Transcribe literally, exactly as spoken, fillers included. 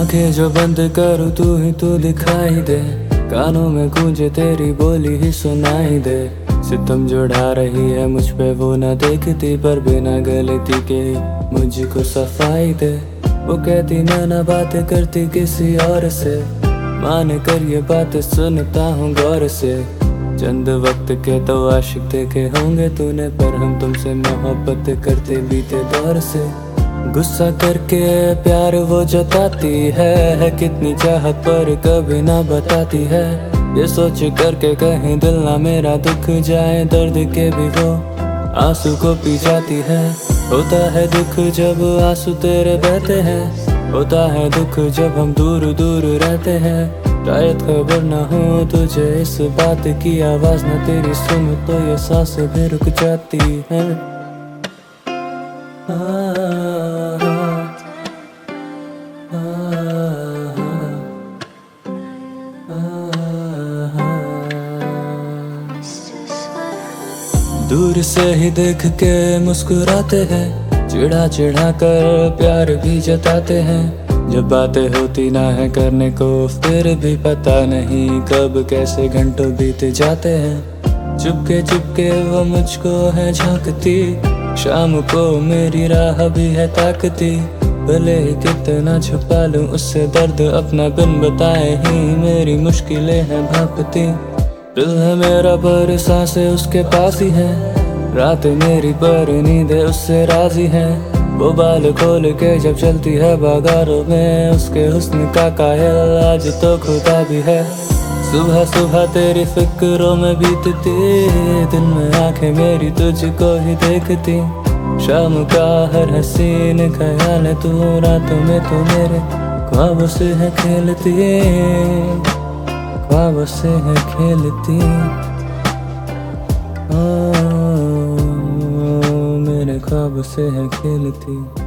आंखें जो बंद करूँ तू ही तू दिखाई दे, कानों में गूंजे तेरी बोली ही सुनाई दे। सितम जो ढा रही है मुझ पे वो ना देखती, पर बिना गलती के मुझको सफाई दे। वो कहती मैं ना बात करती किसी और से, मान कर ये बात सुनता हूँ गौर से। चंद वक्त के तो आशिक देखे होंगे तूने, पर हम तुमसे मोहब्बत करते बीते दौर से। गुस्सा करके प्यार वो जताती है, है कितनी चाहत पर कभी ना बताती है। ये सोच करके कहीं दिल ना मेरा दुख जाए, दर्द के भी वो आंसू को पी जाती है। होता है दुख जब आंसू तेरे बहते हैं, होता है दुख जब हम दूर दूर रहते हैं। शायद खबर ना हो तुझे इस बात की, आवाज ना तेरी सुन तो ये सांस भी रुक जाती है। आ, आ, आ, दूर से ही देख के मुस्कुराते हैं, चिढ़ा चिढ़ा कर प्यार भी जताते हैं। जब बातें होती ना है करने को, फिर भी पता नहीं कब कैसे घंटों बीत जाते हैं। चुपके चुपके वो मुझको है झांकती, शाम को मेरी राह भी है ताकती। भले ही कितना छुपा लूं उससे दर्द अपना, बिन बताए ही मेरी मुश्किलें हैं भांपती। दिल है मेरा पर सांसें उसके पास ही है, रात मेरी पर नींदें उससे राजी है। वो बाल खोल के जब चलती है बागारों में, उसके हुस्न का कायल आज तो खुदा भी है। सुबह सुबह तेरी फिक्रों में बीतती, दिन में आंखें मेरी तुझको ही देखती। शाम का हर हसीन ख्याल है तू, रातों में तू मेरे ख्वाबों से है खेलती, ख्वाबों से है खेलती। ओ, मेरे ख्वाबों से है खेलती।